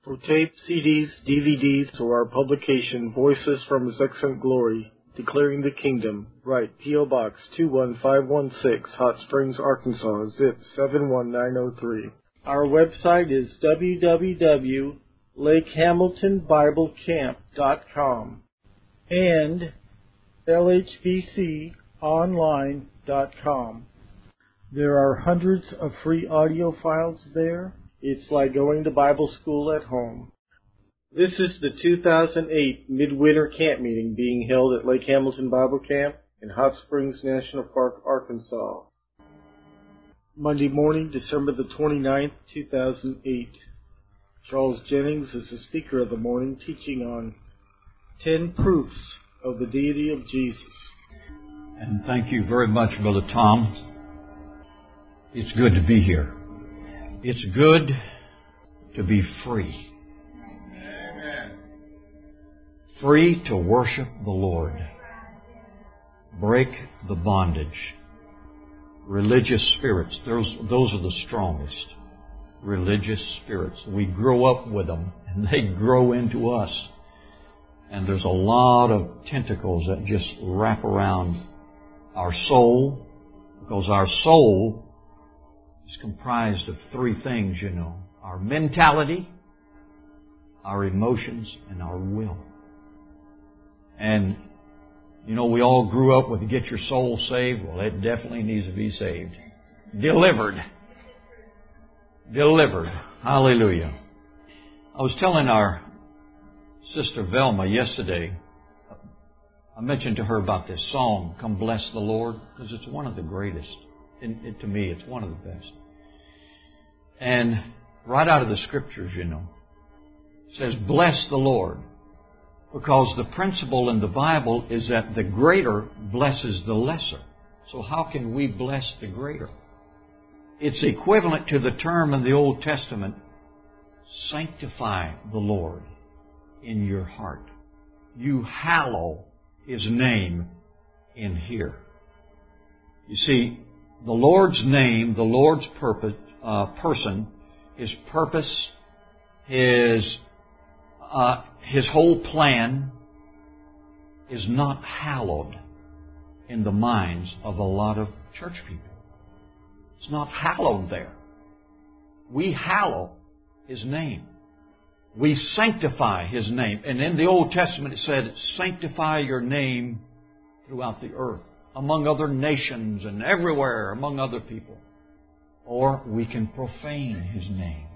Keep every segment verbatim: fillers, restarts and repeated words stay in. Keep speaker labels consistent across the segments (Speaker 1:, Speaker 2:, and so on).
Speaker 1: For tape, C Ds, D V Ds, or our publication, Voices from His Excellent Glory, Declaring the Kingdom, write P O Box two one five one six, Hot Springs, Arkansas, zip seven one nine zero three. Our website is w w w dot lake hamilton bible camp dot com and l h b c online dot com. There are hundreds of free audio files there. It's like going to Bible school at home. This is the two thousand eight Midwinter Camp Meeting being held at Lake Hamilton Bible Camp in Hot Springs National Park, Arkansas. Monday morning, December the twenty-ninth, two thousand eight. Charles Jennings is the speaker of the morning, teaching on ten proofs of the deity of Jesus.
Speaker 2: And thank you very much, Brother Tom. It's good to be here. It's good to be free. Amen. Free to worship the Lord. Break the bondage. Religious spirits, those, those are the strongest. Religious spirits. We grow up with them and they grow into us. And there's a lot of tentacles that just wrap around our soul, because our soul is comprised of three things, you know. Our mentality, our emotions, and our will. And, you know, we all grew up with get your soul saved. Well, it definitely needs to be saved. Delivered. Delivered. Hallelujah. I was telling our sister Velma yesterday, I mentioned to her about this song, Come Bless the Lord, because it's one of the greatest. And it, to me, it's one of the best. And right out of the Scriptures, you know, it says, bless the Lord. Because the principle in the Bible is that the greater blesses the lesser. So how can we bless the greater? It's equivalent to the term in the Old Testament, sanctify the Lord in your heart. You hallow His name in here. You see, the Lord's name, the Lord's purpose, uh, person, His purpose, His uh, His whole plan is not hallowed in the minds of a lot of church people. It's not hallowed there. We hallow His name. We sanctify His name. And in the Old Testament it said, sanctify your name throughout the earth, among other nations and everywhere, among other people. Or we can profane His name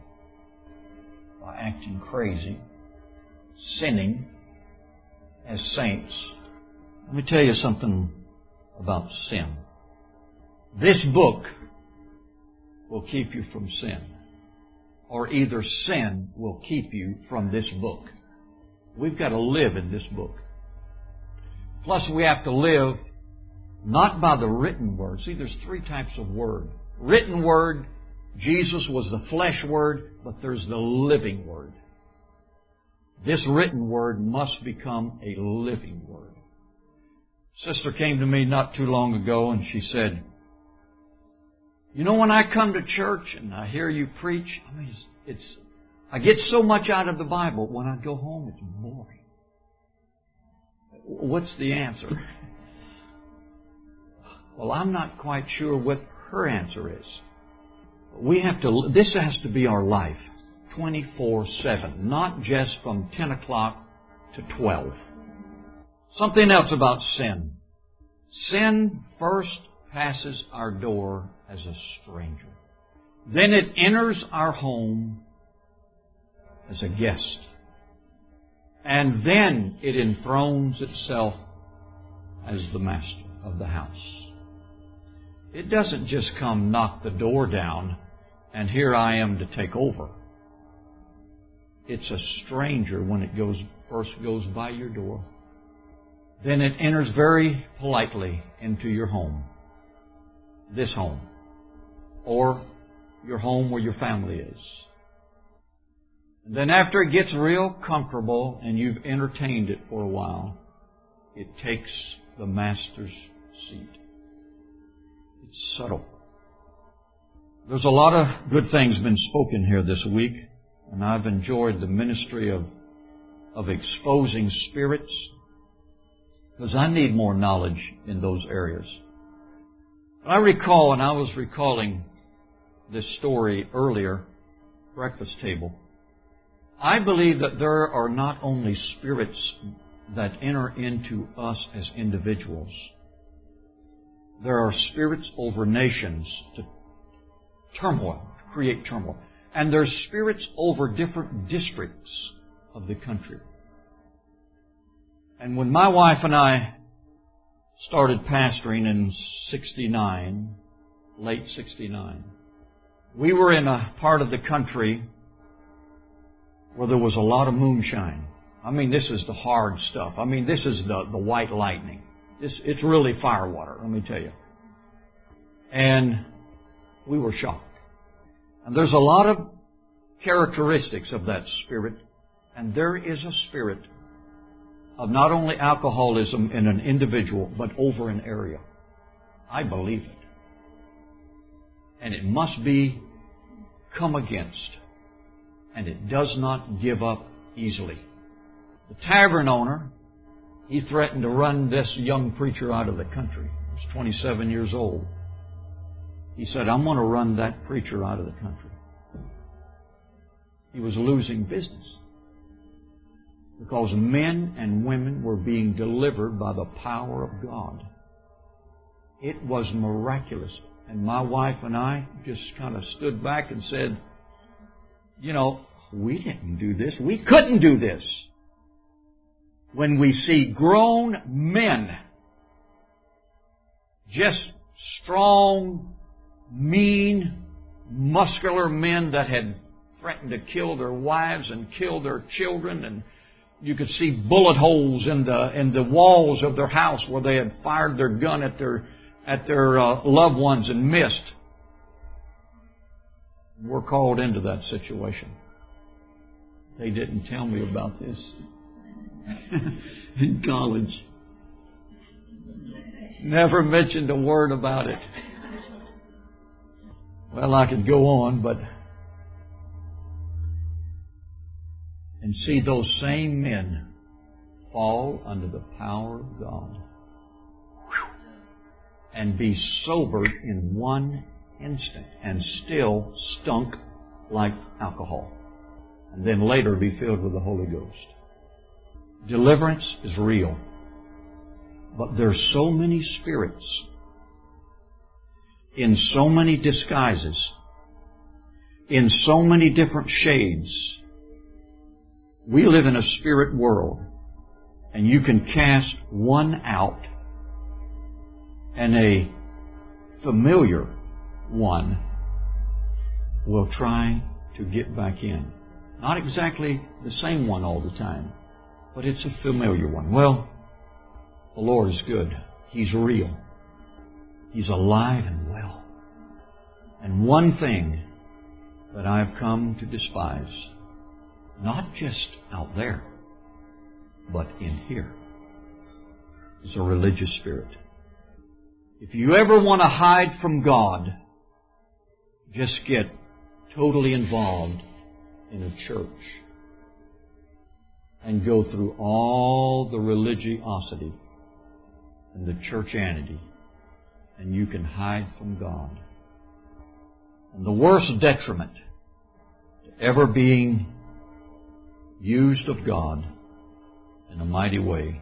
Speaker 2: by acting crazy, sinning as saints. Let me tell you something about sin. This book will keep you from sin, or either sin will keep you from this book. We've got to live in this book. Plus we have to live not by the written word. See, there's three types of word. Written word, Jesus was the flesh word, but there's the living word. This written word must become a living word. Sister came to me not too long ago and she said, you know, when I come to church and I hear you preach, I mean, it's, it's I get so much out of the Bible. When I go home, it's boring. What's the answer? Well, I'm not quite sure what her answer is. We have to, this has to be our life, twenty-four seven, not just from ten o'clock to twelve. Something else about sin. Sin first passes our door as a stranger. Then it enters our home as a guest. And then it enthrones itself as the master of the house. It doesn't just come knock the door down and here I am to take over. It's a stranger when it goes first goes by your door. Then it enters very politely into your home. This home. Or your home where your family is. And then after it gets real comfortable and you've entertained it for a while, it takes the master's seat. It's subtle. There's a lot of good things been spoken here this week And I've enjoyed the ministry of, of exposing spirits, because I need more knowledge in those areas. I recall, and I was recalling this story earlier, breakfast table, I believe that there are not only spirits that enter into us as individuals. There are spirits over nations to turmoil, to create turmoil. And there's spirits over different districts of the country. And when my wife and I started pastoring in sixty-nine, late sixty-nine, we were in a part of the country where there was a lot of moonshine. I mean, this is the hard stuff. I mean, this is the, the white lightning. This, it's really firewater, let me tell you. And we were shocked. And there's a lot of characteristics of that spirit. And there is a spirit of not only alcoholism in an individual, but over an area. I believe it. And it must be come against. And it does not give up easily. The tavern owner, he threatened to run this young preacher out of the country. He was twenty-seven years old. He said, I'm going to run that preacher out of the country. He was losing business because men and women were being delivered by the power of God. It was miraculous. And my wife and I just kind of stood back and said, you know, we didn't do this. We couldn't do this. When we see grown men, just strong, mean, muscular men that had threatened to kill their wives and kill their children, and you could see bullet holes in the in the walls of their house where they had fired their gun at their at their uh, loved ones and missed. We're called into that situation. They didn't tell me about this in college. Never mentioned a word about it. Well, I could go on, but... And see those same men fall under the power of God and be sobered in one instant and still stunk like alcohol. And then later be filled with the Holy Ghost. Deliverance is real. But there's so many spirits in so many disguises, in so many different shades. We live in a spirit world, and you can cast one out, and a familiar one will try to get back in. Not exactly the same one all the time, but it's a familiar one. Well, the Lord is good. He's real. He's alive and well. And one thing that I've come to despise, not just out there, but in here, is a religious spirit. If you ever want to hide from God, just get totally involved in a church and go through all the religiosity and the churchianity, and you can hide from God. And the worst detriment to ever being used of God in a mighty way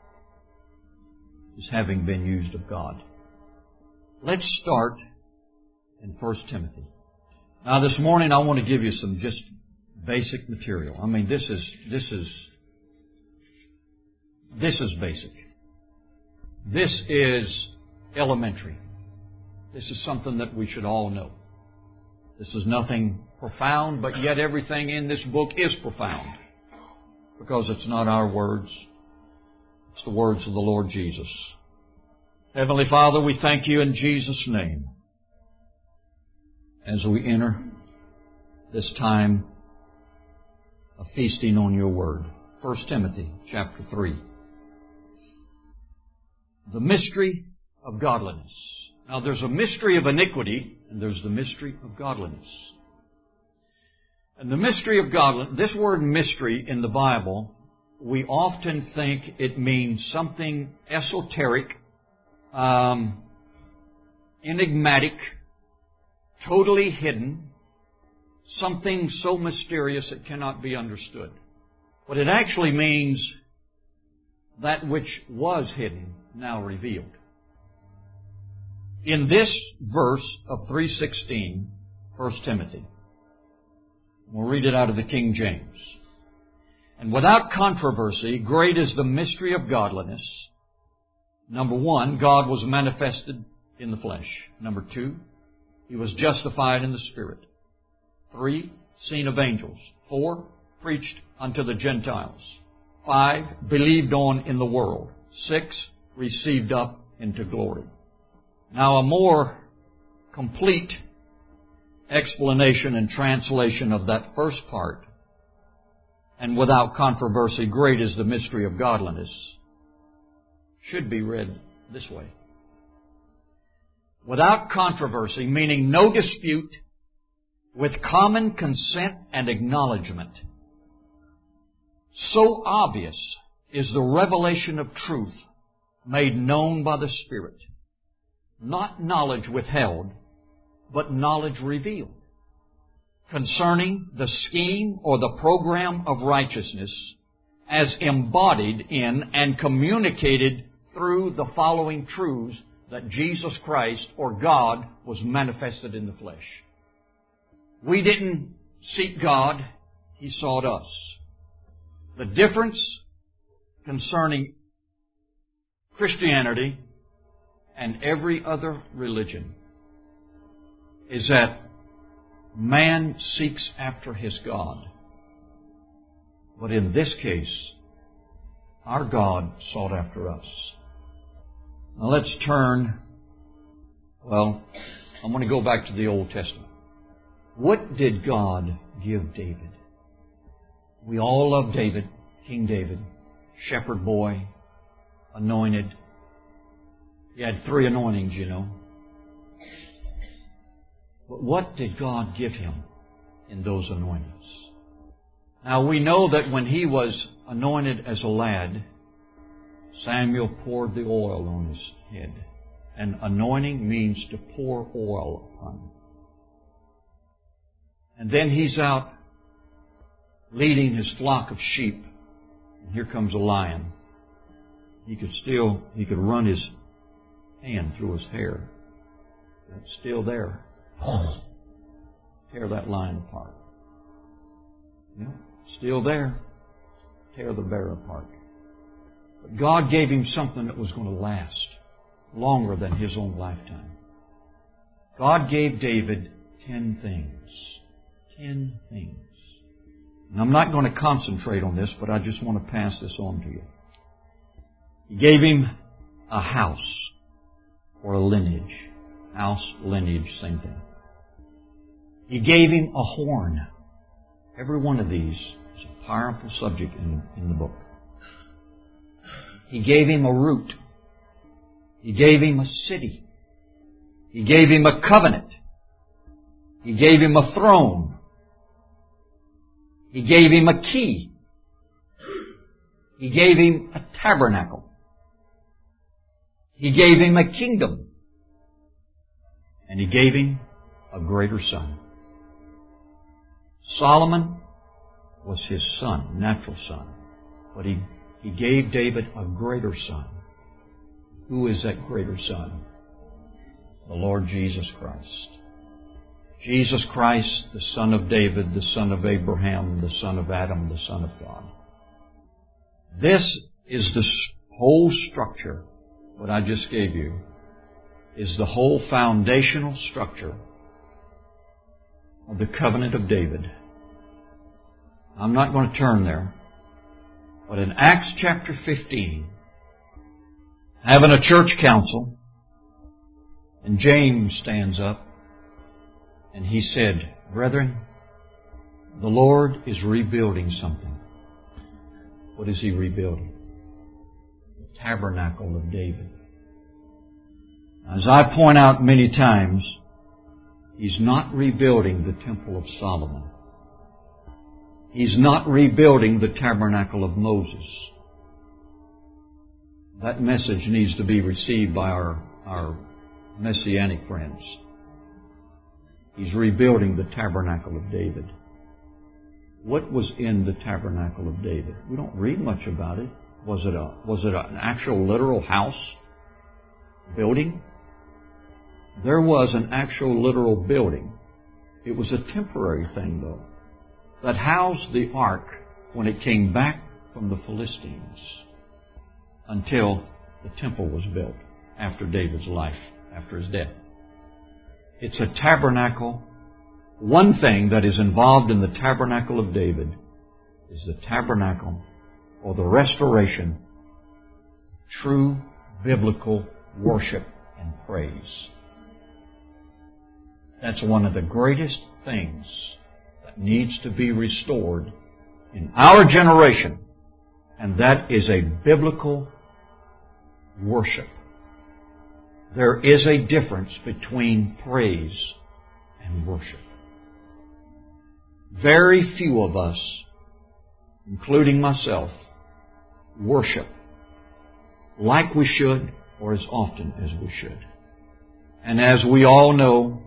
Speaker 2: is having been used of God. Let's start in First Timothy. Now this morning I want to give you some just basic material. I mean, this is, this is, this is basic. This is elementary. This is something that we should all know. This is nothing profound, but yet everything in this book is profound. Because it's not our words. It's the words of the Lord Jesus. Heavenly Father, we thank You in Jesus' name as we enter this time of feasting on Your Word. First Timothy chapter three. The mystery of godliness. Now there's a mystery of iniquity and there's the mystery of godliness. And the mystery of godliness, this word mystery in the Bible, we often think it means something esoteric, um, enigmatic, totally hidden, something so mysterious it cannot be understood. But it actually means that which was hidden, now revealed. In this verse of three sixteen, First Timothy, we'll read it out of the King James. And without controversy, great is the mystery of godliness. Number one, God was manifested in the flesh. Number two, He was justified in the Spirit. Three, seen of angels. Four, preached unto the Gentiles. Five, believed on in the world. Six, received up into glory. Now a more complete explanation and translation of that first part, and without controversy, great is the mystery of godliness, should be read this way. Without controversy, meaning no dispute, with common consent and acknowledgement. So obvious is the revelation of truth made known by the Spirit. Not knowledge withheld, but knowledge revealed. Concerning the scheme or the program of righteousness as embodied in and communicated through the following truths that Jesus Christ or God was manifested in the flesh. We didn't seek God, He sought us. The difference concerning Christianity and every other religion is that man seeks after his God. But in this case, our God sought after us. Now let's turn, well, I'm going to go back to the Old Testament. What did God give David? We all love David, King David, shepherd boy, anointed. He had three anointings, you know. But what did God give him in those anointings? Now we know that when he was anointed as a lad, Samuel poured the oil on his head. And anointing means to pour oil upon him. And then he's out leading his flock of sheep. And here comes a lion. He could still, he could run his hand through his hair. It's still there. Tear that lion apart. Yeah, still there. Tear the bear apart. But God gave him something that was going to last longer than his own lifetime. God gave David ten things. Ten things. And I'm not going to concentrate on this, but I just want to pass this on to you. He gave him a house or a lineage. House, lineage, same thing. He gave him a horn. Every one of these is a powerful subject in, in the book. He gave him a root. He gave him a city. He gave him a covenant. He gave him a throne. He gave him a key. He gave him a tabernacle. He gave him a kingdom. And He gave him a greater son. Solomon was his son, natural son. But he, he gave David a greater son. Who is that greater son? The Lord Jesus Christ. Jesus Christ, the son of David, the son of Abraham, the son of Adam, the son of God. This is the whole structure, what I just gave you, is the whole foundational structure of the covenant of David. I'm not going to turn there, but in Acts chapter fifteen, having a church council, and James stands up and he said, "Brethren, the Lord is rebuilding something." What is He rebuilding? The tabernacle of David. As I point out many times, He's not rebuilding the Temple of Solomon. He's not rebuilding the tabernacle of Moses. That message needs to be received by our, our Messianic friends. He's rebuilding the tabernacle of David. What was in the tabernacle of David? We don't read much about it. Was it a, was it an actual literal house building? There was an actual literal building. It was a temporary thing, though, that housed the ark when it came back from the Philistines until the temple was built after David's life, after his death. It's a tabernacle. One thing that is involved in the tabernacle of David is the tabernacle or the restoration of true biblical worship and praise. That's one of the greatest things that needs to be restored in our generation, and that is a biblical worship. There is a difference between praise and worship. Very few of us, including myself, worship like we should or as often as we should. And as we all know,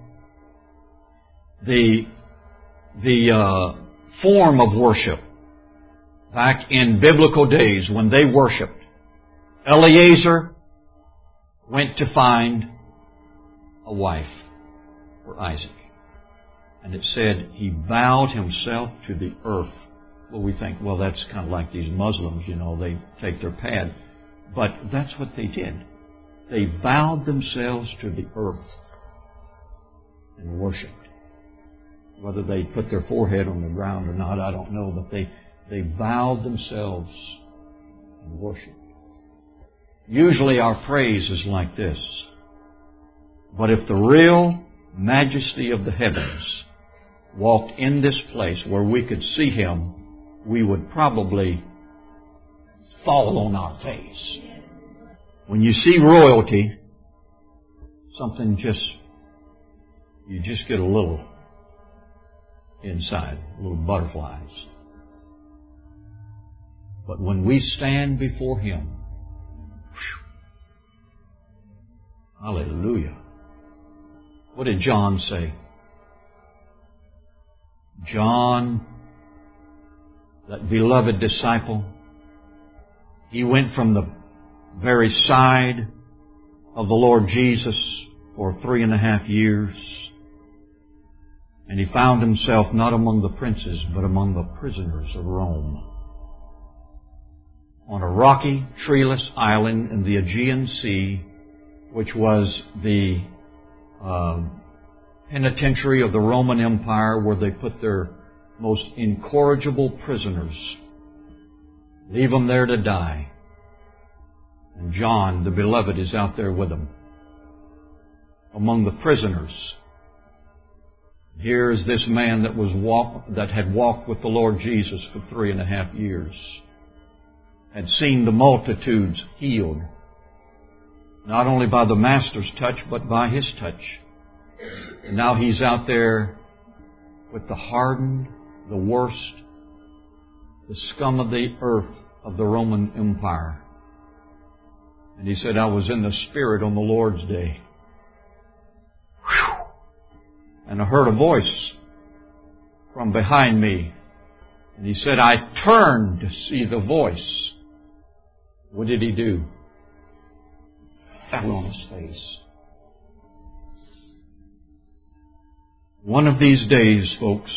Speaker 2: the, the uh, form of worship back in biblical days when they worshipped, Eliezer went to find a wife for Isaac. And it said he bowed himself to the earth. Well, we think, well, that's kind of like these Muslims, you know, they take their pad. But that's what they did. They bowed themselves to the earth and worshipped. Whether they put their forehead on the ground or not, I don't know, but they, they bowed themselves and worshipped. Usually our praise is like this. But if the real majesty of the heavens walked in this place where we could see Him, we would probably fall on our face. When you see royalty, something just, you just get a little inside, little butterflies. But when we stand before Him, hallelujah. What did John say? John, that beloved disciple, he went from the very side of the Lord Jesus for three and a half years, and he found himself not among the princes, but among the prisoners of Rome, on a rocky, treeless island in the Aegean Sea, which was the uh, penitentiary of the Roman Empire, where they put their most incorrigible prisoners, leave them there to die. And John, the beloved, is out there with them, among the prisoners. Here is this man that was walk, that had walked with the Lord Jesus for three and a half years, had seen the multitudes healed, not only by the Master's touch, but by His touch. And now he's out there with the hardened, the worst, the scum of the earth of the Roman Empire. And he said, I was in the Spirit on the Lord's day. Whew. And I heard a voice from behind me. And he said, I turned to see the voice. What did he do? Fell on his face. One of these days, folks,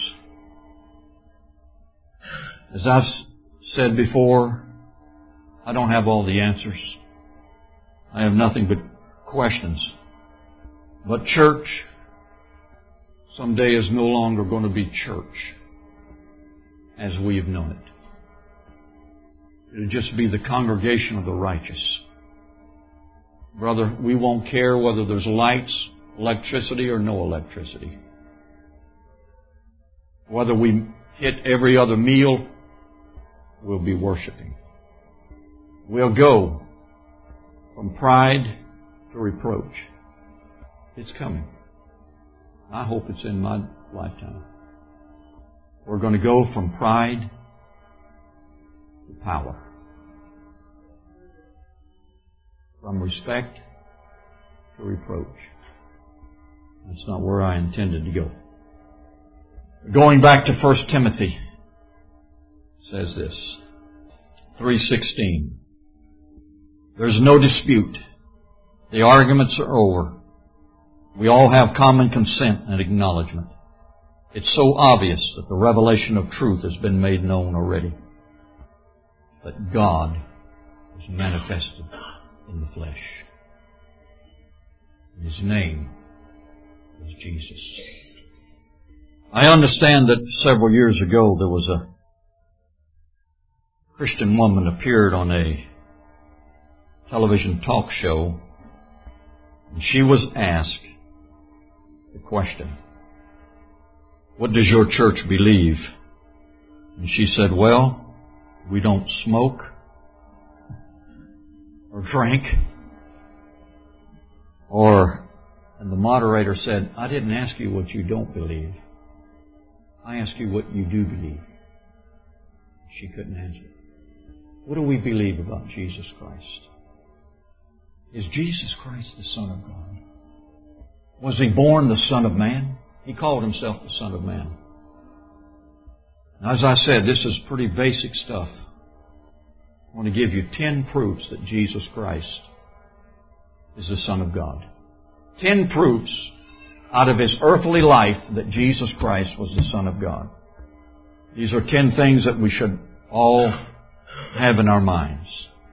Speaker 2: as I've said before, I don't have all the answers. I have nothing but questions. But church someday is no longer going to be church as we have known it. It'll just be the congregation of the righteous. Brother, we won't care whether there's lights, electricity, or no electricity. Whether we hit every other meal, we'll be worshiping. We'll go from pride to reproach. It's coming. I hope it's in my lifetime. We're going to go from pride to power. From respect to reproach. That's not where I intended to go. Going back to First Timothy, it says this, three sixteen. There's no dispute. The arguments are over. We all have common consent and acknowledgement. It's so obvious that the revelation of truth has been made known already. That God was manifested in the flesh. His name is Jesus. I understand that several years ago there was a Christian woman appeared on a television talk show, and she was asked the question, what does your church believe? And she said, well, we don't smoke or drink. Or, and the moderator said, I didn't ask you what you don't believe. I asked you what you do believe. She couldn't answer. What do we believe about Jesus Christ? Is Jesus Christ the Son of God? Was He born the Son of Man? He called Himself the Son of Man. Now, as I said, this is pretty basic stuff. I want to give you ten proofs that Jesus Christ is the Son of God. Ten proofs out of His earthly life that Jesus Christ was the Son of God. These are ten things that we should all have in our minds.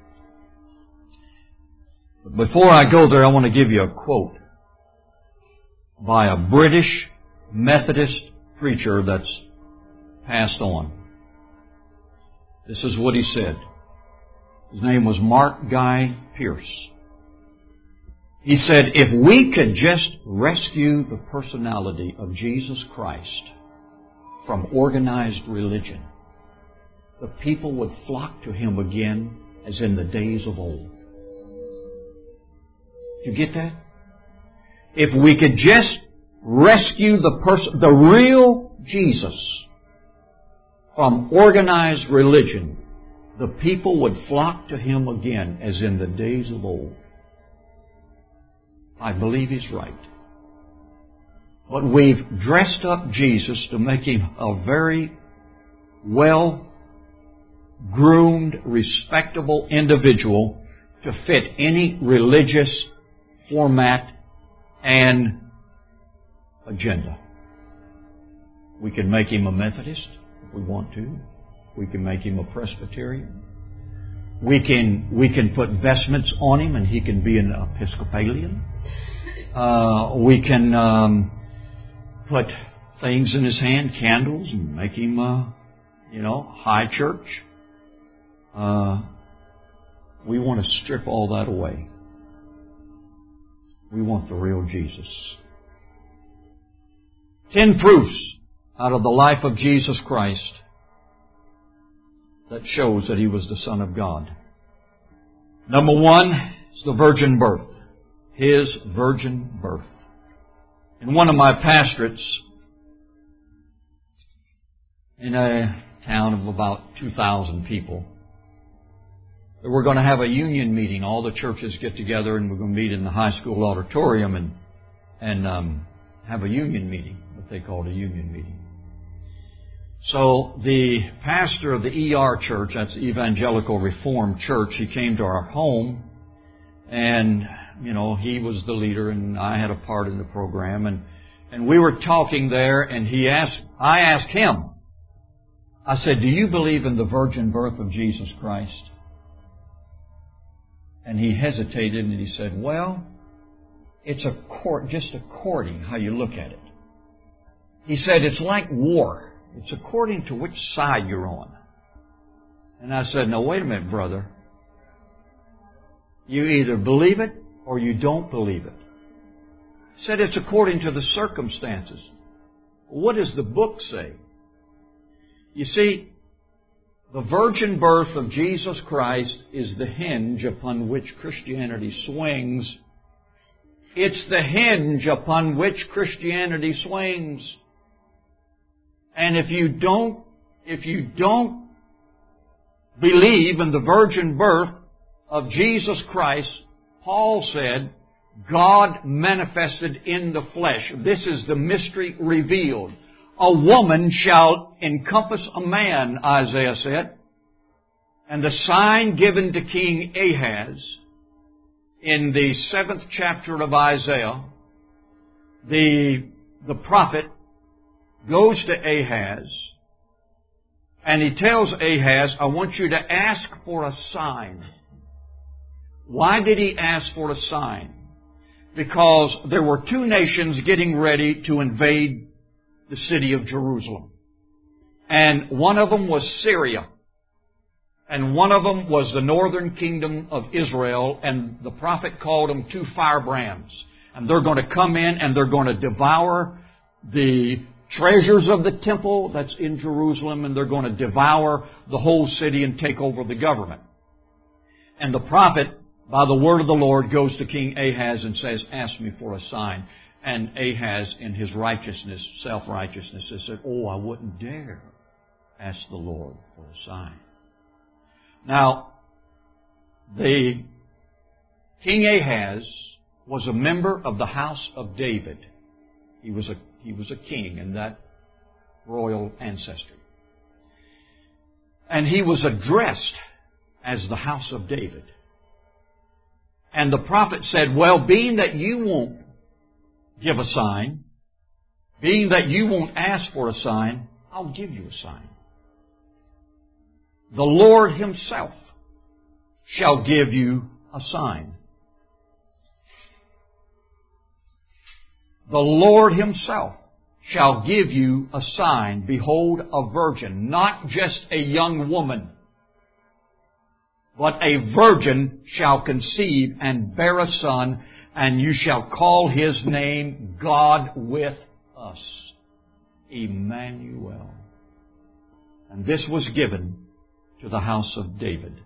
Speaker 2: But before I go there, I want to give you a quote by a British Methodist preacher that's passed on. This is what he said. His name was Mark Guy Pearce. He said, if we could just rescue the personality of Jesus Christ from organized religion, the people would flock to Him again as in the days of old. Did you get that? If we could just rescue the person, the real Jesus from organized religion, the people would flock to Him again as in the days of old. I believe he's right. But we've dressed up Jesus to make Him a very well-groomed, respectable individual to fit any religious format and agenda. We can make Him a Methodist if we want to. We can make Him a Presbyterian. We can we can put vestments on Him and He can be an Episcopalian. Uh, we can um, put things in His hand, candles, and make Him, uh, you know, high church. Uh, we want to strip all that away. We want the real Jesus. Ten proofs out of the life of Jesus Christ that shows that He was the Son of God. Number one is the virgin birth. His virgin birth. In one of my pastorates, in a town of about two thousand people, we're going to have a union meeting. All the churches get together and we're going to meet in the high school auditorium and, and um, have a union meeting, what they called a union meeting. So the pastor of the E R church, that's Evangelical Reformed Church, he came to our home and, you know, he was the leader and I had a part in the program and, and we were talking there and he asked, I asked him, I said, do you believe in the virgin birth of Jesus Christ? And he hesitated and he said, well, it's a court, just according how you look at it. He said, it's like war. It's according to which side you're on. And I said, now wait a minute, brother. You either believe it or you don't believe it. He said, it's according to the circumstances. What does the book say? You see, the virgin birth of Jesus Christ is the hinge upon which Christianity swings. It's the hinge upon which Christianity swings. And if you don't, if you don't believe in the virgin birth of Jesus Christ, Paul said, God manifested in the flesh. This is the mystery revealed. A woman shall encompass a man, Isaiah said. And the sign given to King Ahaz in the seventh chapter of Isaiah, the, the prophet goes to Ahaz and he tells Ahaz, I want you to ask for a sign. Why did he ask for a sign? Because there were two nations getting ready to invade the city of Jerusalem. And one of them was Syria. And one of them was the northern kingdom of Israel. And the prophet called them two firebrands. And they're going to come in and they're going to devour the treasures of the temple that's in Jerusalem. And they're going to devour the whole city and take over the government. And the prophet, by the word of the Lord, goes to King Ahaz and says, ask me for a sign. And Ahaz, in his righteousness, self-righteousness, has said, oh, I wouldn't dare ask the Lord for a sign. Now, the King Ahaz was a member of the house of David. He was a, he was a king in that royal ancestry. And he was addressed as the house of David. And the prophet said, well, being that you won't give a sign, being that you won't ask for a sign, I'll give you a sign. The Lord Himself shall give you a sign. The Lord Himself shall give you a sign. Behold, a virgin, not just a young woman, but a virgin shall conceive and bear a son, and you shall call His name God with us, Emmanuel. And this was given to the house of David.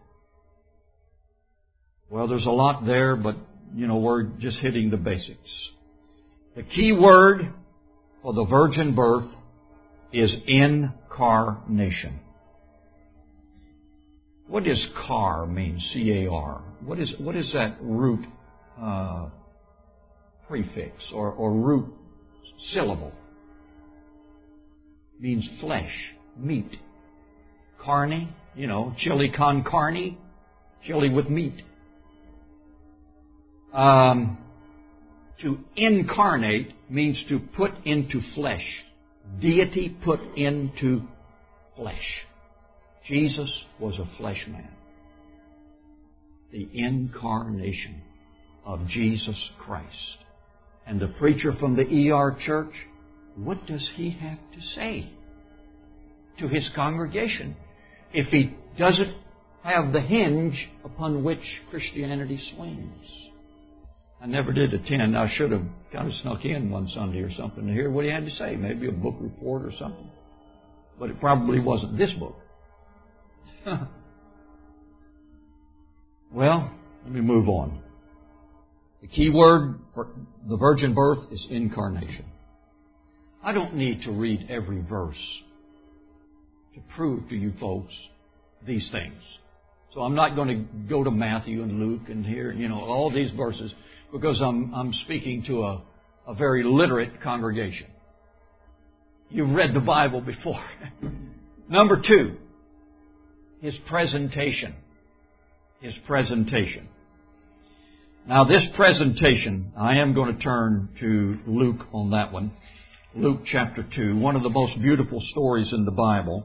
Speaker 2: Well, there's a lot there, but, you know, we're just hitting the basics. The key word for the virgin birth is incarnation. What does car mean? C A R. What is, what is that root uh, prefix or, or root syllable? It means flesh, meat. Carne, you know, chili con carne, chili with meat. Um, to incarnate means to put into flesh. Deity put into flesh. Jesus was a flesh man. The incarnation of Jesus Christ. And the preacher from the E R church, what does he have to say to his congregation if he doesn't have the hinge upon which Christianity swings? I never did attend. I should have kind of snuck in one Sunday or something to hear what he had to say. Maybe a book report or something. But it probably wasn't this book. Well, let me move on. The key word for the virgin birth is incarnation. I don't need to read every verse to prove to you folks these things. So I'm not going to go to Matthew and Luke and hear, you know, all these verses because I'm, I'm speaking to a, a very literate congregation. You've read the Bible before. Number two, His presentation. His presentation. Now this presentation, I am going to turn to Luke on that one. Luke chapter two, one of the most beautiful stories in the Bible.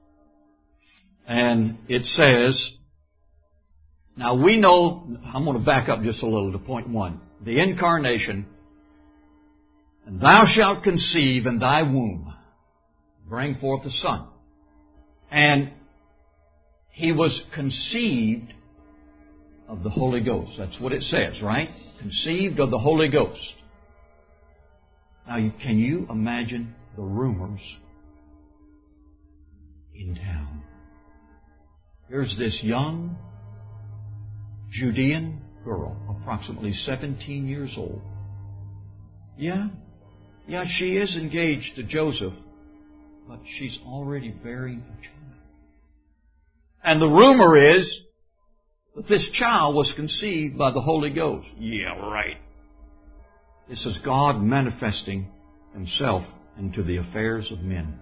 Speaker 2: And it says, now we know, I'm going to back up just a little to point one. The incarnation, and thou shalt conceive in thy womb, bring forth a son. And He was conceived of the Holy Ghost. That's what it says, right? Conceived of the Holy Ghost. Now, can you imagine the rumors in town? Here's this young Judean girl, approximately seventeen years old. Yeah, yeah, she is engaged to Joseph, but she's already bearing a child. And the rumor is that this child was conceived by the Holy Ghost. Yeah, right. This is God manifesting Himself into the affairs of men.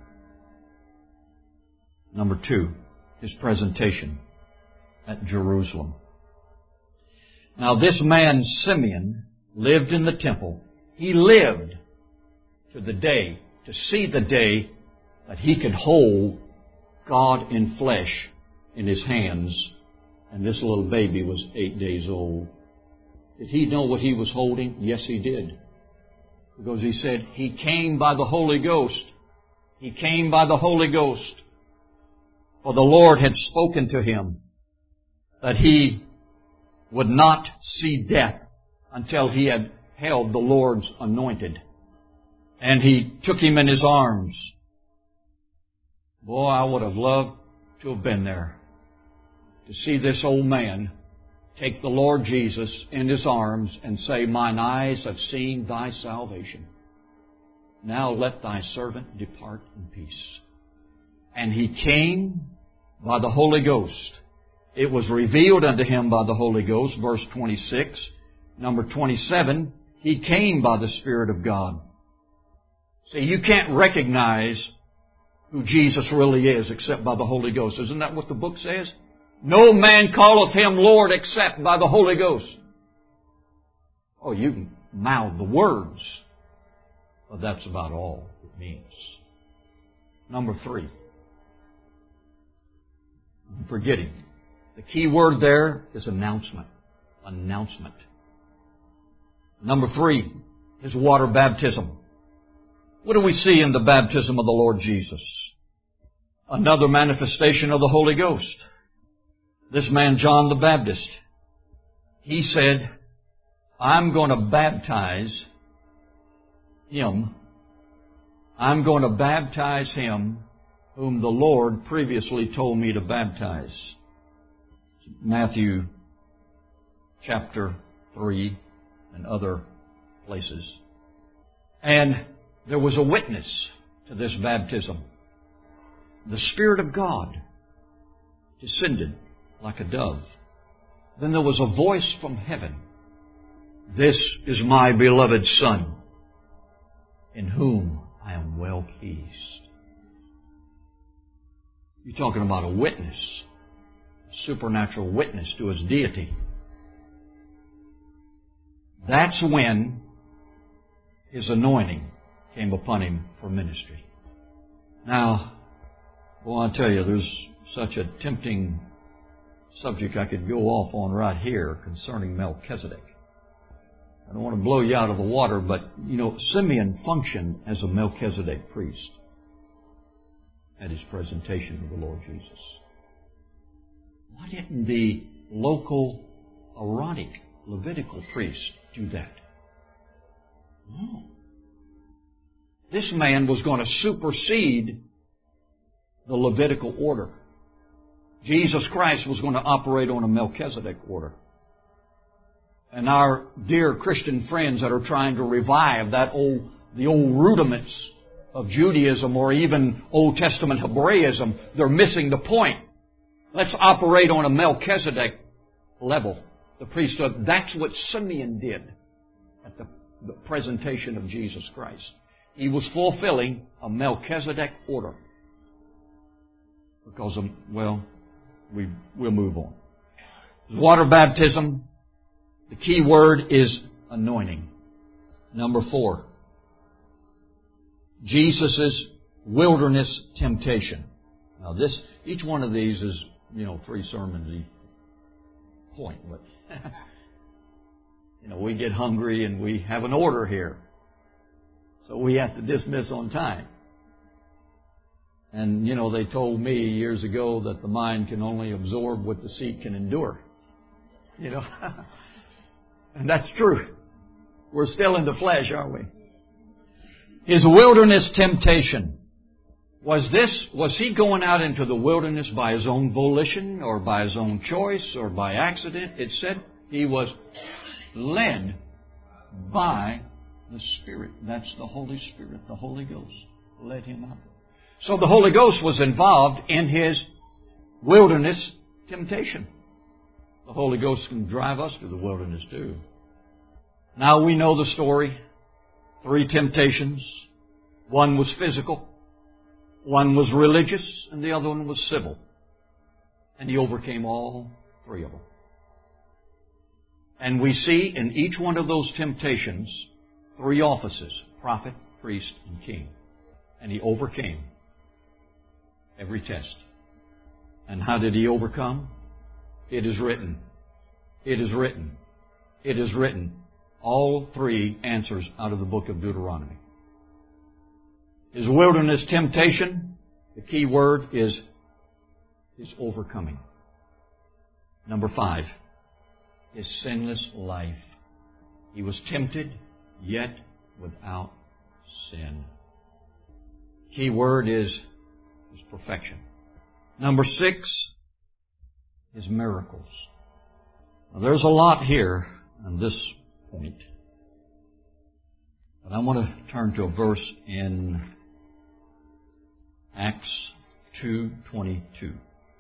Speaker 2: Number two, His presentation at Jerusalem. Now this man, Simeon, lived in the temple. He lived to the day, to see the day that he could hold God in flesh in His hands. And this little baby was eight days old. Did he know what he was holding? Yes, he did. Because he said he came by the Holy Ghost. He came by the Holy Ghost. For the Lord had spoken to him that he would not see death until he had held the Lord's anointed. And he took him in his arms. Boy, I would have loved to have been there to see this old man take the Lord Jesus in His arms and say, "Mine eyes have seen Thy salvation. Now let Thy servant depart in peace." And he came by the Holy Ghost. It was revealed unto him by the Holy Ghost, verse twenty-six. Number twenty-seven, he came by the Spirit of God. See, you can't recognize who Jesus really is except by the Holy Ghost. Isn't that what the book says? No man calleth Him Lord except by the Holy Ghost. Oh, you can mouth the words, but that's about all it means. Number three. I'm forgetting. The key word there is announcement. Announcement. Number three is water baptism. What do we see in the baptism of the Lord Jesus? Another manifestation of the Holy Ghost. This man, John the Baptist, he said, I'm going to baptize him. I'm going to baptize him whom the Lord previously told me to baptize. Matthew chapter three and other places. And there was a witness to this baptism. The Spirit of God descended like a dove. Then there was a voice from heaven. This is my beloved Son, in whom I am well pleased. You're talking about a witness, a supernatural witness to His deity. That's when His anointing came upon Him for ministry. Now, well, I tell you, there's such a tempting subject I could go off on right here concerning Melchizedek. I don't want to blow you out of the water, but, you know, Simeon functioned as a Melchizedek priest at his presentation of the Lord Jesus. Why didn't the local Aaronic Levitical priest do that? No. This man was going to supersede the Levitical order. Jesus Christ was going to operate on a Melchizedek order. And our dear Christian friends that are trying to revive that old, the old rudiments of Judaism or even Old Testament Hebraism, they're missing the point. Let's operate on a Melchizedek level, the priesthood. That's what Simeon did at the, the presentation of Jesus Christ. He was fulfilling a Melchizedek order. Because of, well, we, we'll move on. Water baptism, the key word is anointing. Number four, Jesus' wilderness temptation. Now this, each one of these is, you know, three sermons each point. But, you know, we get hungry and we have an order here. So we have to dismiss on time. And, you know, they told me years ago that the mind can only absorb what the seat can endure. You know, and that's true. We're still in the flesh, aren't we? His wilderness temptation. Was this, was he going out into the wilderness by his own volition or by his own choice or by accident? It said he was led by the Spirit. That's the Holy Spirit. The Holy Ghost led him out. So the Holy Ghost was involved in His wilderness temptation. The Holy Ghost can drive us to the wilderness too. Now we know the story. Three temptations. One was physical, one was religious, and the other one was civil. And He overcame all three of them. And we see in each one of those temptations three offices: prophet, priest, and king. And He overcame every test. And how did He overcome? It is written. It is written. It is written. All three answers out of the book of Deuteronomy. His wilderness temptation, the key word is His overcoming. Number five, His sinless life. He was tempted, yet without sin. Key word is His perfection. Number six, His miracles. Now, there's a lot here on this point. But I want to turn to a verse in Acts two twenty-two.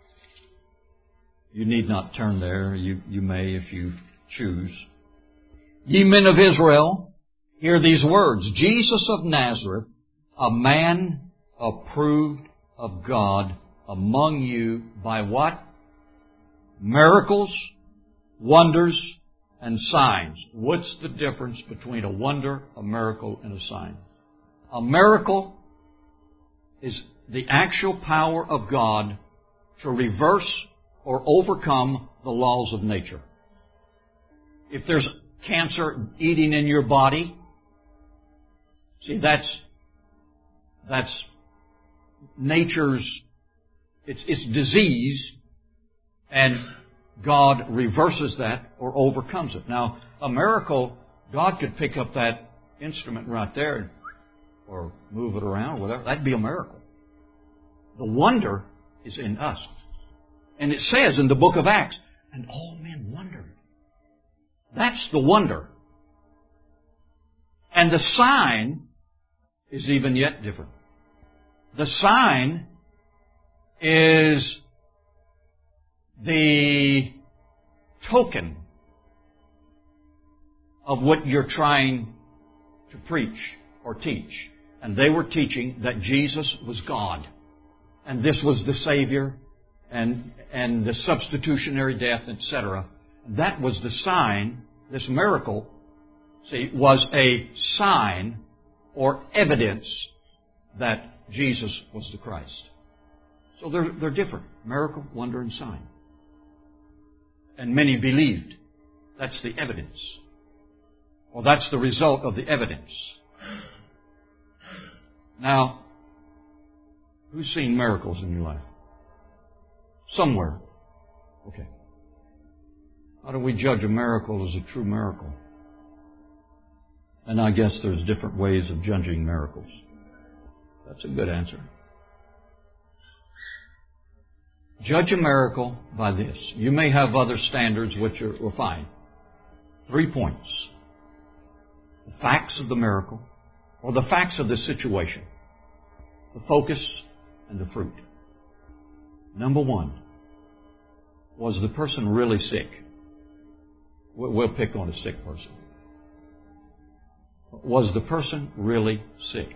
Speaker 2: You need not turn there. You, you may if you choose. Ye men of Israel, hear these words. Jesus of Nazareth, a man approved of God among you by what? Miracles, wonders, and signs. What's the difference between a wonder, a miracle, and a sign? A miracle is the actual power of God to reverse or overcome the laws of nature. If there's cancer eating in your body, see, that's that's nature's, it's, it's disease, and God reverses that or overcomes it. Now, a miracle, God could pick up that instrument right there or move it around or whatever. That'd be a miracle. The wonder is in us. And it says in the book of Acts, and all men wondered. That's the wonder. And the sign is even yet different. The sign is the token of what you're trying to preach or teach. And they were teaching that Jesus was God. And this was the Savior and, and the substitutionary death, et cetera. That was the sign. This miracle, see, was a sign or evidence that Jesus was the Christ. So they're, they're different. Miracle, wonder, and sign. And many believed. That's the evidence. Or that's the result of the evidence. Now, who's seen miracles in your life? Somewhere. Okay. How do we judge a miracle as a true miracle? And I guess there's different ways of judging miracles. That's a good answer. Judge a miracle by this. You may have other standards which are, are fine. Three points. The facts of the miracle, or the facts of the situation. The focus and the fruit. Number one, was the person really sick? We'll pick on a sick person. Was the person really sick?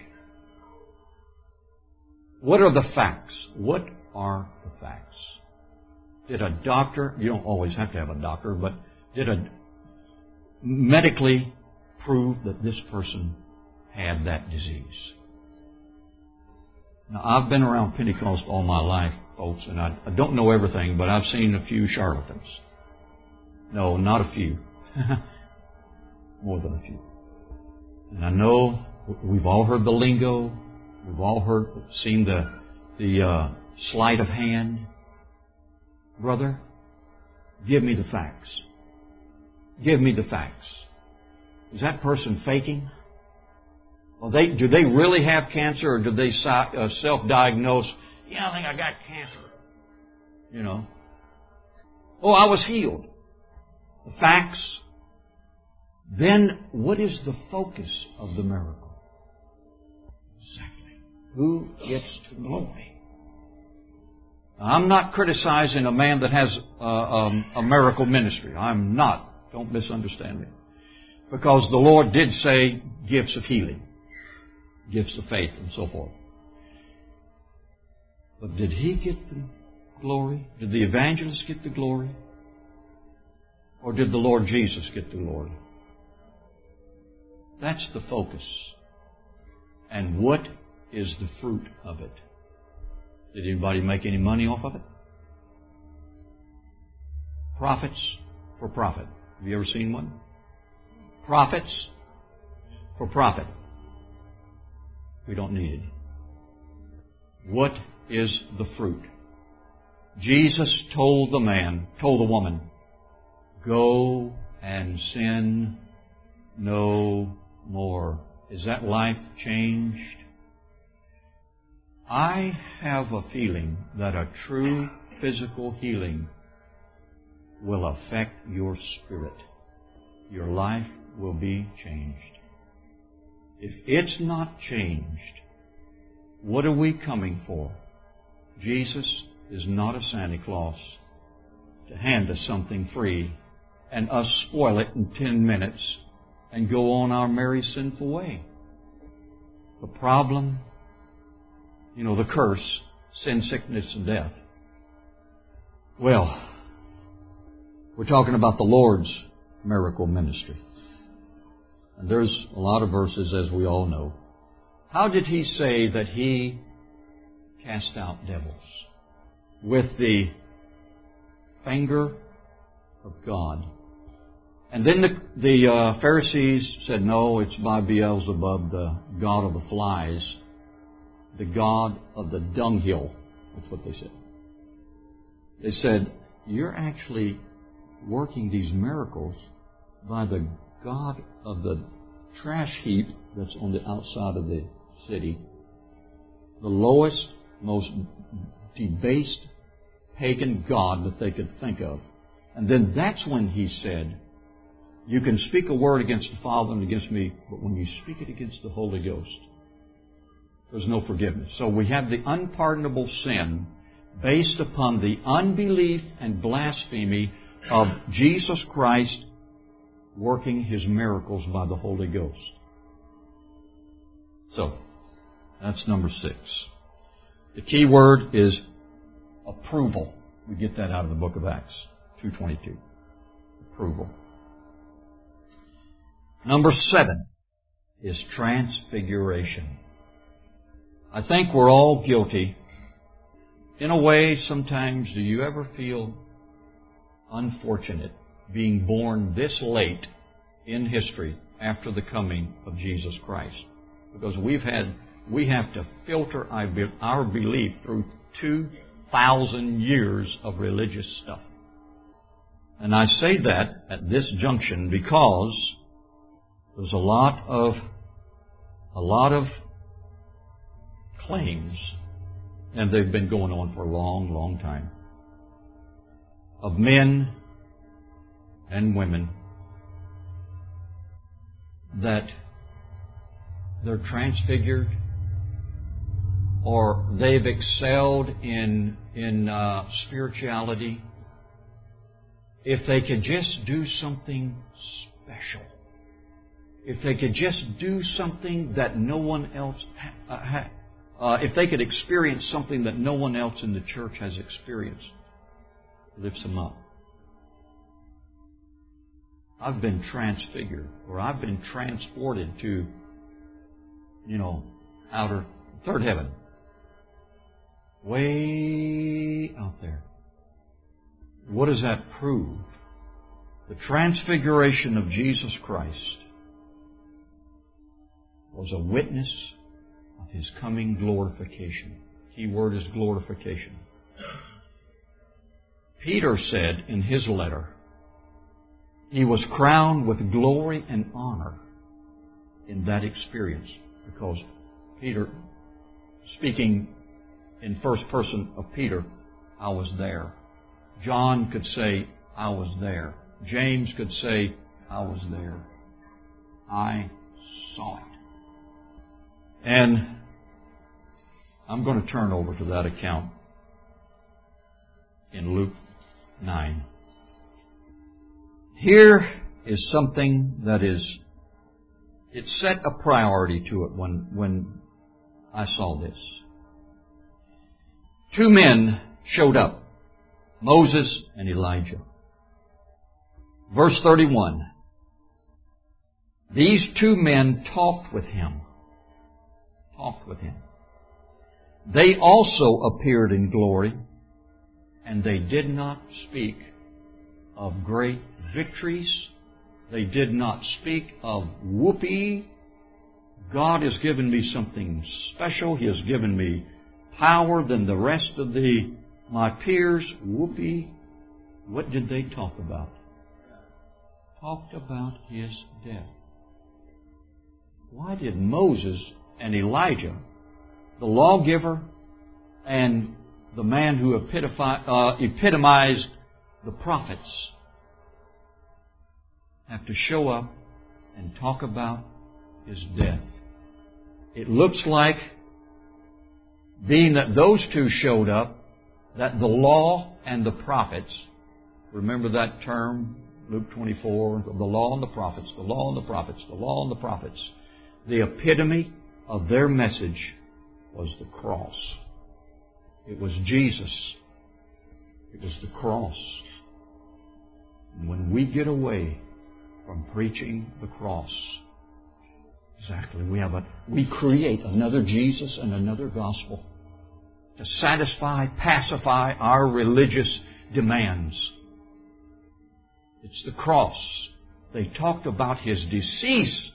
Speaker 2: What are the facts? What are the facts? Did a doctor, you don't always have to have a doctor, but did a medically prove that this person had that disease? Now, I've been around Pentecost all my life, folks, and I, I don't know everything, but I've seen a few charlatans. No, not a few. More than a few. And I know we've all heard the lingo. We've all heard, seen the the uh, sleight of hand. Brother, give me the facts. Give me the facts. Is that person faking? Well, they, do they really have cancer, or do they uh, self-diagnose? Yeah, I think I got cancer. You know. Oh, I was healed. The facts. Then, what is the focus of the miracle? Exactly. who gets to glory? I'm not criticizing a man that has a, a, a miracle ministry. I'm not. Don't misunderstand me. Because the Lord did say gifts of healing, gifts of faith, and so forth. But did he get the glory? Did the evangelist get the glory? Or did the Lord Jesus get the glory? That's the focus. And what is the fruit of it? Did anybody make any money off of it? Prophets for profit. Have you ever seen one? Prophets for profit. We don't need any. What is the fruit? Jesus told the man, told the woman, go and sin no more. Is that life changed? I have a feeling that a true physical healing will affect your spirit. Your life will be changed. If it's not changed, what are we coming for? Jesus is not a Santa Claus to hand us something free and us spoil it in ten minutes and go on our merry sinful way. The problem, you know, the curse, sin, sickness, and death. Well, we're talking about the Lord's miracle ministry. And there's a lot of verses, as we all know. How did He say that He cast out devils? With the finger of God. And then the, the uh, Pharisees said, no, it's by Beelzebub, the god of the flies, the god of the dunghill. That's what they said. They said, you're actually working these miracles by the god of the trash heap that's on the outside of the city, the lowest, most debased pagan god that they could think of. And then that's when He said, you can speak a word against the Father and against me, but when you speak it against the Holy Ghost, there's no forgiveness. So we have the unpardonable sin based upon the unbelief and blasphemy of Jesus Christ working His miracles by the Holy Ghost. So, that's number six. The key word is approval. We get that out of the book of Acts two twenty-two. Approval. Number seven is transfiguration. I think we're all guilty. In a way, sometimes, do you ever feel unfortunate being born this late in history after the coming of Jesus Christ? Because we've had, we have to filter our belief through two thousand years of religious stuff. And I say that at this junction because there's a lot of, a lot of claims, and they've been going on for a long, long time, of men and women that they're transfigured or they've excelled in in uh, spirituality if they could just do something special. If they could just do something that no one else ha- uh, ha- uh, if they could experience something that no one else in the church has experienced, lifts them up. I've been transfigured, or I've been transported to, you know, outer, third heaven. Way out there. What does that prove? The transfiguration of Jesus Christ was a witness of His coming glorification. Key word is glorification. Peter said in his letter, he was crowned with glory and honor in that experience, because Peter, speaking in first person of Peter, I was there. John could say, I was there. James could say, I was there. I saw it. And I'm going to turn over to that account in Luke nine. Here is something that is, it set a priority to it when, when I saw this. Two men showed up, Moses and Elijah. Verse thirty-one. These two men talked with him. Talked with him. They also appeared in glory, and they did not speak of great victories. They did not speak of whoopee. God has given me something special. He has given me power than the rest of the my peers. Whoopee. What did they talk about? Talked about His death. Why did Moses and Elijah, the lawgiver and the man who uh, epitomized the prophets, have to show up and talk about His death? It looks like, being that those two showed up, that the law and the prophets, remember that term, Luke twenty-four, the law and the prophets, the law and the prophets, the law and the prophets. The epitome of their message was the cross. It was Jesus. It was the cross. And when we get away from preaching the cross, exactly, we have a, we create another Jesus and another gospel to satisfy, pacify our religious demands. It's the cross. They talked about His decease.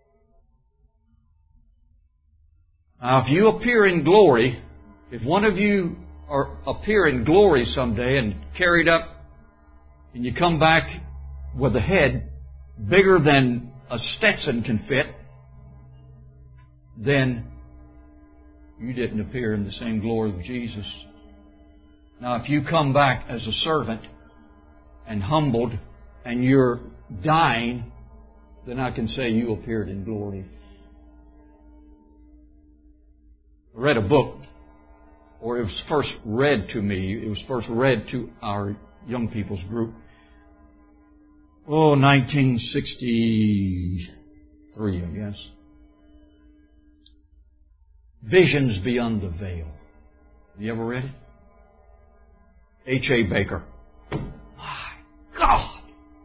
Speaker 2: Now, if you appear in glory, if one of you are appear in glory someday and carried up, and you come back with a head bigger than a Stetson can fit, then you didn't appear in the same glory of Jesus. Now, if you come back as a servant and humbled and you're dying, then I can say you appeared in glory. I read a book, or it was first read to me, it was first read to our young people's group. Oh, nineteen sixty-three, I guess. Visions Beyond the Veil. Have you ever read it? H A Baker. My God!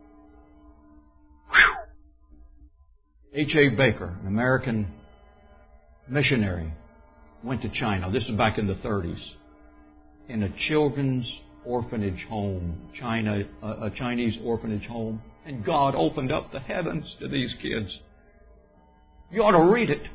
Speaker 2: Whew. H A Baker, an American missionary, went to China. This is back in the thirties. In a children's orphanage home, China, a, a Chinese orphanage home. And God opened up the heavens to these kids. You ought to read it.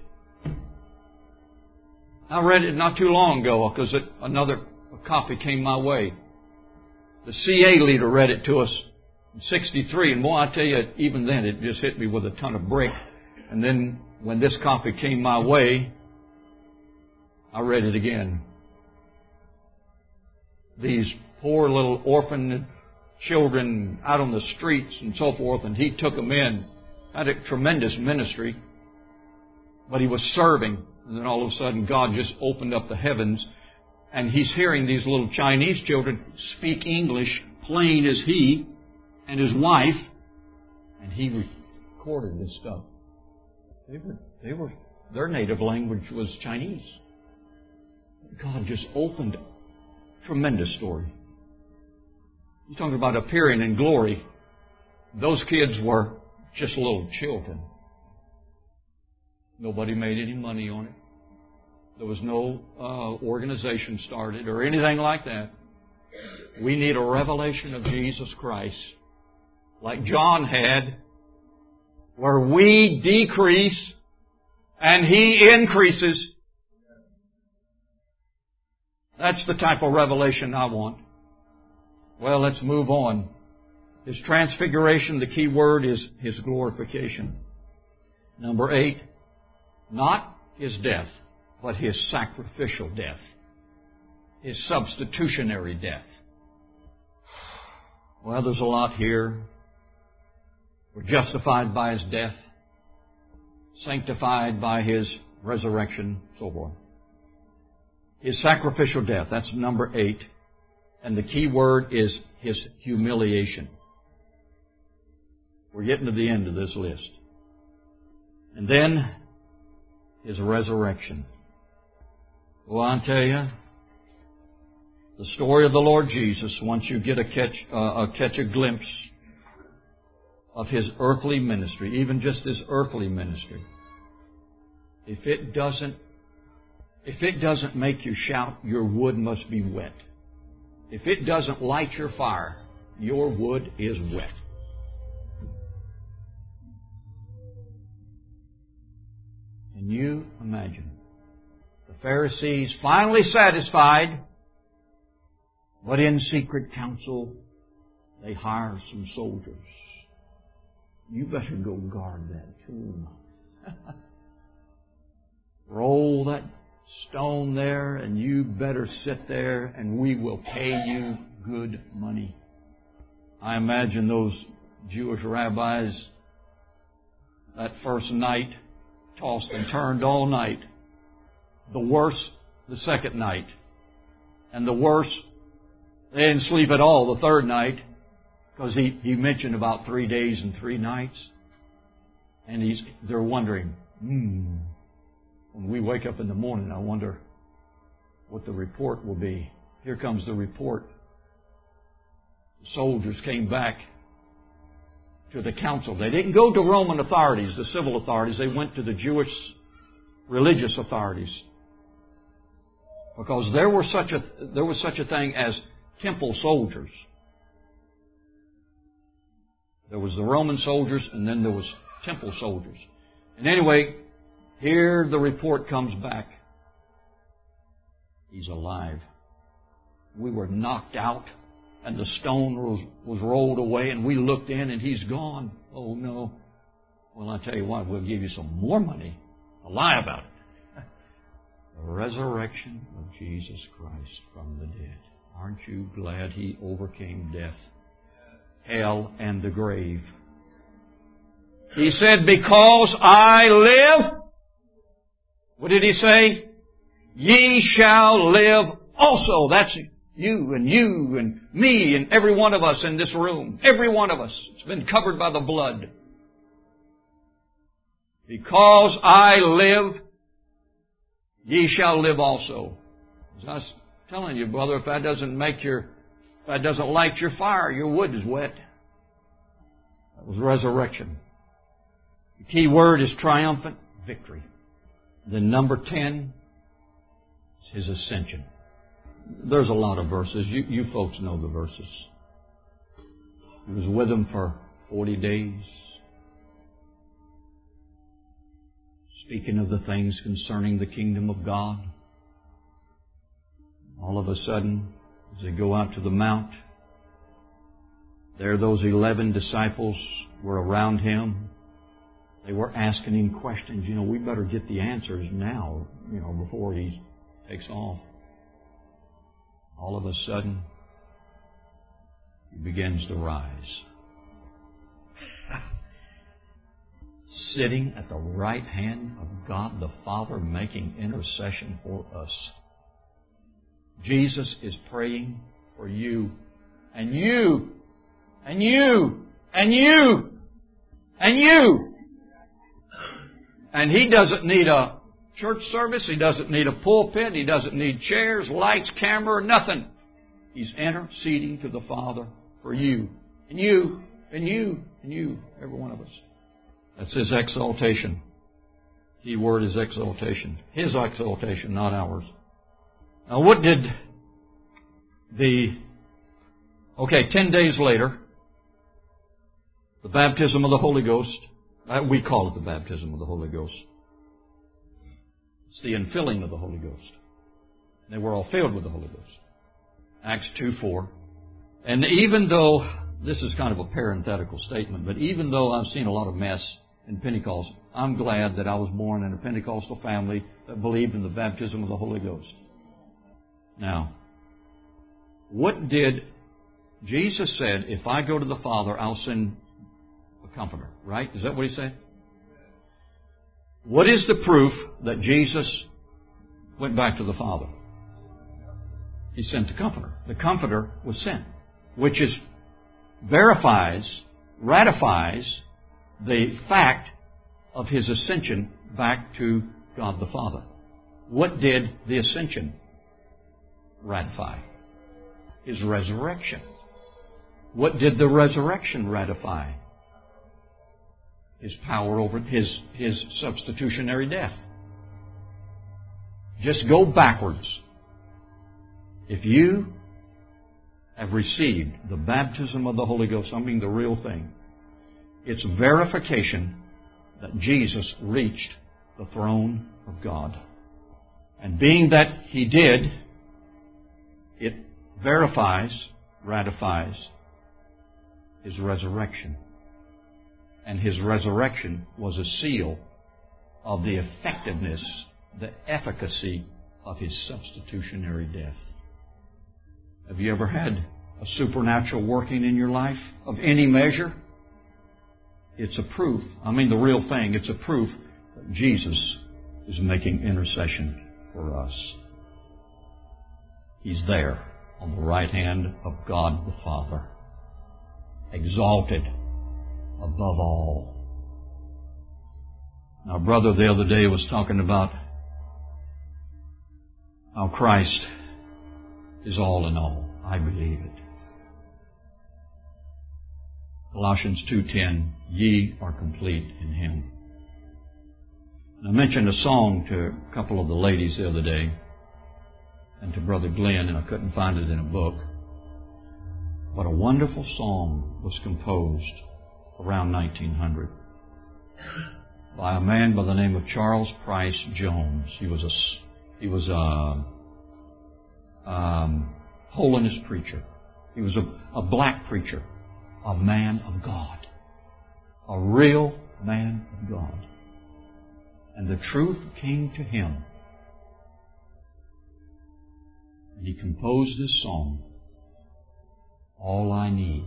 Speaker 2: I read it not too long ago because another a copy came my way. The C A leader read it to us in sixty-three. And boy, I tell you, even then it just hit me with a ton of brick. And then when this copy came my way, I read it again. These poor little orphan children out on the streets and so forth, and he took them in. Had a tremendous ministry, but he was serving. And then all of a sudden God just opened up the heavens, and he's hearing these little Chinese children speak English plain as he and his wife, and he recorded this stuff. They were, they were, their native language was Chinese. God just opened it. Tremendous story. You're talking about appearing in glory. Those kids were just little children. Nobody made any money on it. There was no uh, organization started or anything like that. We need a revelation of Jesus Christ, like John had, where we decrease and He increases. That's the type of revelation I want. Well, let's move on. His transfiguration, the key word is His glorification. Number eight, not His death, but His sacrificial death. His substitutionary death. Well, there's a lot here. We're justified by His death, sanctified by His resurrection, so forth. His sacrificial death. That's number eight. And the key word is His humiliation. We're getting to the end of this list. And then His resurrection. Well, I'll tell you, the story of the Lord Jesus, once you get a catch, uh, a catch a glimpse of His earthly ministry, even just His earthly ministry, if it doesn't, if it doesn't make you shout, your wood must be wet. If it doesn't light your fire, your wood is wet. Can you imagine? The Pharisees finally satisfied, but in secret council, they hire some soldiers. You better go guard that tomb. Roll that stone there, and you better sit there, and we will pay you good money. I imagine those Jewish rabbis that first night tossed and turned all night. The worse the second night. And the worse, they didn't sleep at all the third night, because he, he mentioned about three days and three nights. And he's they're wondering, hmm, when we wake up in the morning, I wonder what the report will be. Here comes the report. The soldiers came back to the council. They didn't go to Roman authorities, the civil authorities. They went to the Jewish religious authorities. Because there were such a there was such a thing as temple soldiers. There was the Roman soldiers, and then there was temple soldiers. And anyway, here the report comes back. He's alive. We were knocked out, and the stone was, was rolled away, and we looked in, and He's gone. Oh, no. Well, I tell you what, we'll give you some more money to lie about it. The resurrection of Jesus Christ from the dead. Aren't you glad He overcame death, hell, and the grave? He said, because I live, what did He say? Ye shall live also. That's you and you and me and every one of us in this room. Every one of us. It's been covered by the blood. Because I live, ye shall live also. As I was telling you, brother, if that doesn't make your, if that doesn't light your fire, your wood is wet. That was resurrection. The key word is triumphant victory. Then number ten is His ascension. There's a lot of verses. You, you folks know the verses. He was with them for forty days. Speaking of the things concerning the kingdom of God. All of a sudden, as they go out to the mount, there those eleven disciples were around Him. They were asking Him questions. You know, we better get the answers now, you know, before He takes off. All of a sudden, He begins to rise. Sitting at the right hand of God the Father, making intercession for us. Jesus is praying for you, and you, and you, and you, and you. And He doesn't need a church service. He doesn't need a pulpit. He doesn't need chairs, lights, camera, nothing. He's interceding to the Father for you, and you, and you, and you, every one of us. That's His exaltation. The word is exaltation. His exaltation, not ours. Now what did the... Okay, ten days later, the baptism of the Holy Ghost. Uh, we call it the baptism of the Holy Ghost. It's the infilling of the Holy Ghost. They were all filled with the Holy Ghost. Acts two four. And even though, this is kind of a parenthetical statement, but even though I've seen a lot of mess in Pentecost, I'm glad that I was born in a Pentecostal family that believed in the baptism of the Holy Ghost. Now, what did Jesus said, if I go to the Father, I'll send a comforter, right? Is that what He said? What is the proof that Jesus went back to the Father? He sent the Comforter. The Comforter was sent, which is verifies, ratifies the fact of His ascension back to God the Father. What did the ascension ratify? His resurrection. What did the resurrection ratify? His power over His, His substitutionary death. Just go backwards. If you have received the baptism of the Holy Ghost, I mean the real thing, it's verification that Jesus reached the throne of God. And being that He did, it verifies, ratifies His resurrection. And His resurrection was a seal of the effectiveness, the efficacy of His substitutionary death. Have you ever had a supernatural working in your life of any measure? It's a proof, I mean the real thing, it's a proof that Jesus is making intercession for us. He's there on the right hand of God the Father, exalted above all. Our brother the other day was talking about how Christ is all in all. I believe it. Colossians two ten, ye are complete in Him. And I mentioned a song to a couple of the ladies the other day, and to Brother Glenn, and I couldn't find it in a book. But a wonderful song was composed around nineteen hundred by a man by the name of Charles Price Jones. He was a, he was a um, holiness preacher. He was a, a black preacher, a man of God, a real man of God. And the truth came to him. And he composed this song, All I Need.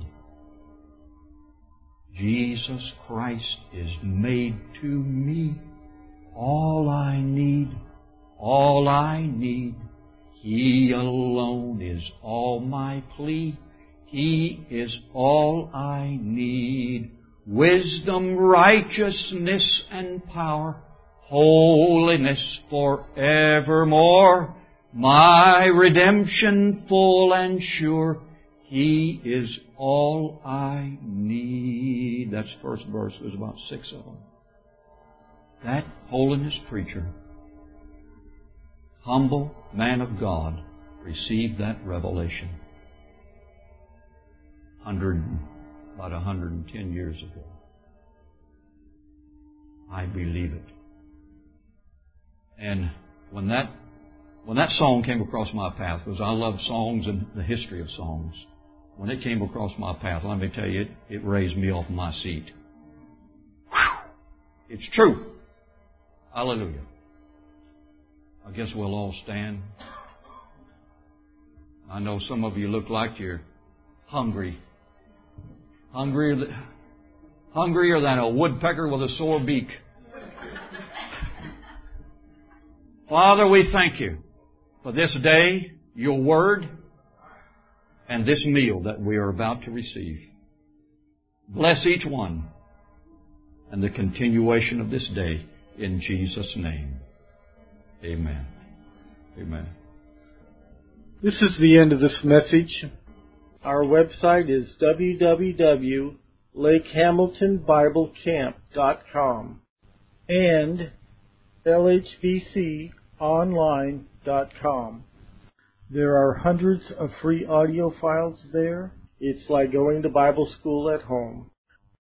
Speaker 2: Jesus Christ is made to me all I need, all I need. He alone is all my plea. He is all I need. Wisdom, righteousness, and power, holiness forevermore. My redemption full and sure. He is all I need. That's the first verse. There's about six of them. That holiness preacher, humble man of God, received that revelation hundred, about one hundred ten years ago. I believe it. And when that when that song came across my path, because I love songs and the history of songs, when it came across my path, let me tell you, it, it raised me off my seat. Whew. It's true. Hallelujah. I guess we'll all stand. I know some of you look like you're hungry. Hungrier, th- hungrier than a woodpecker with a sore beak. Father, we thank You for this day, Your Word, and this meal that we are about to receive. Bless each one and the continuation of this day in Jesus' name. Amen. Amen.
Speaker 1: This is the end of this message. Our website is w w w dot lake hamilton bible camp dot com and l h b c online dot com. There are hundreds of free audio files there. It's like going to Bible school at home.